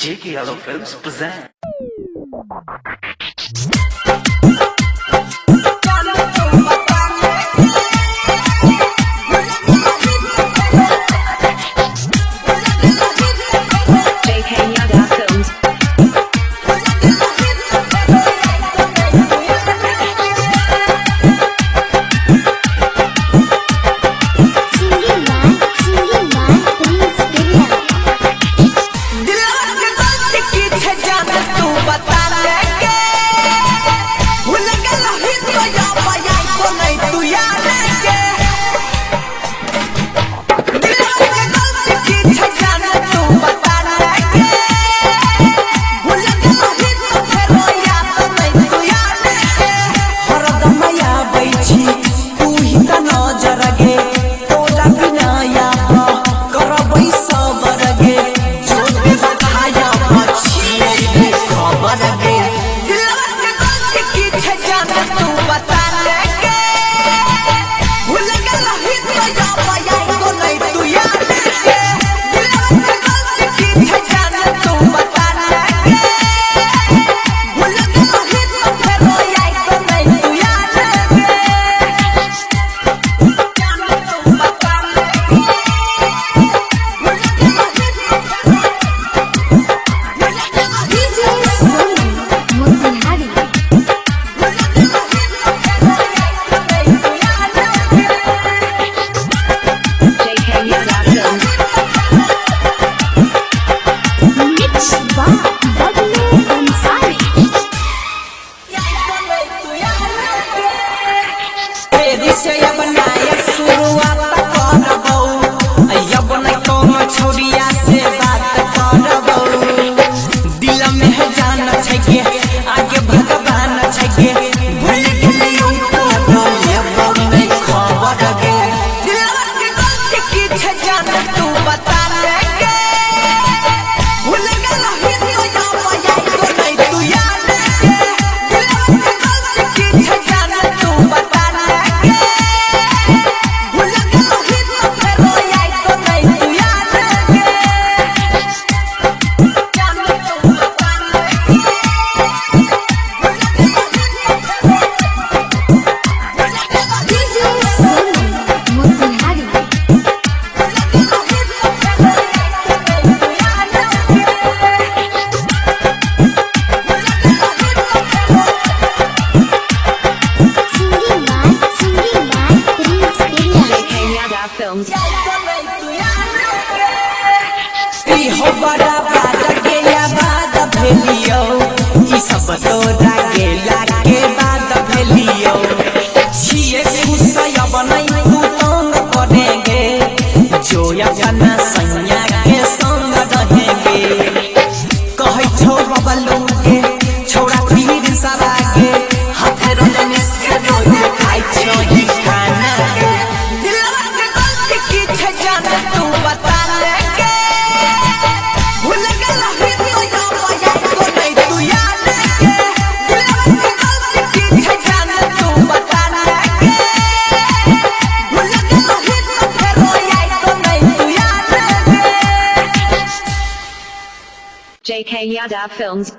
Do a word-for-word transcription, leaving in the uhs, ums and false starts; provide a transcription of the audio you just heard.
J K Yadav Films present. हो बड़ा बात गेला बाद भेलियो ई सब तोरा गेला के बाद भेलियो छिए खुश अब नहीं तू तंग करेंगे जो अपना सैया के संग रहेंगे कहै छौ बबलू के छोरा पीर सवा के हाथ रजनी से रोज खाइ छौ ही खाना दिलवा के गलती की छै जान तू बता J K Yadav Films.